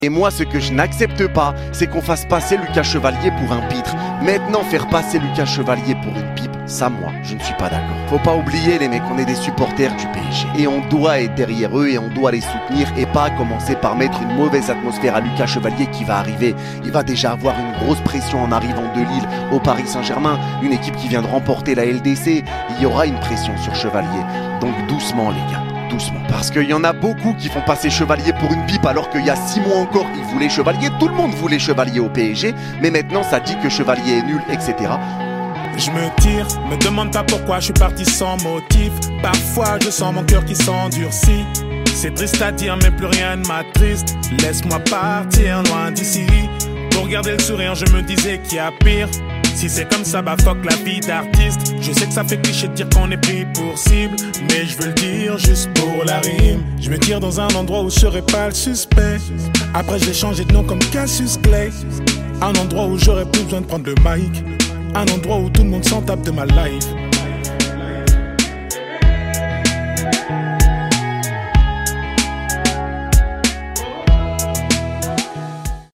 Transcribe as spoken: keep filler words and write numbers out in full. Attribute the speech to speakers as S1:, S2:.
S1: Et moi, ce que je n'accepte pas, c'est qu'on fasse passer Lucas Chevalier pour un pitre. Maintenant, faire passer Lucas Chevalier pour une pipe, ça, moi, je ne suis pas d'accord. Faut pas oublier, les mecs, on est des supporters du P S G. Et on doit être derrière eux et on doit les soutenir et pas commencer par mettre une mauvaise atmosphère à Lucas Chevalier qui va arriver. Il va déjà avoir une grosse pression en arrivant de Lille au Paris Saint-Germain, une équipe qui vient de remporter la L D C. Il y aura une pression sur Chevalier. Donc doucement, les gars. Doucement. Parce qu'il y en a beaucoup qui font passer Chevalier pour une pipe alors qu'il y a six mois encore ils voulaient Chevalier, tout le monde voulait Chevalier au P S G, mais maintenant ça dit que Chevalier est nul, et cetera.
S2: Je me tire, me demande pas pourquoi je suis parti sans motif. Parfois je sens mon cœur qui s'endurcit. C'est triste à dire mais plus rien ne m'attriste. Laisse-moi partir loin d'ici. Pour garder le sourire je me disais qu'il y a pire. Si c'est comme ça, bah fuck la vie d'artiste. Je sais que ça fait cliché de dire qu'on est pris pour cible, mais je veux le dire juste pour la rime. Je me tire dans un endroit où je serai pas le suspect. Après j'ai changé de nom comme Cassius Clay. Un endroit où j'aurais plus besoin de prendre le mic. Un endroit où tout le monde s'en tape de ma life.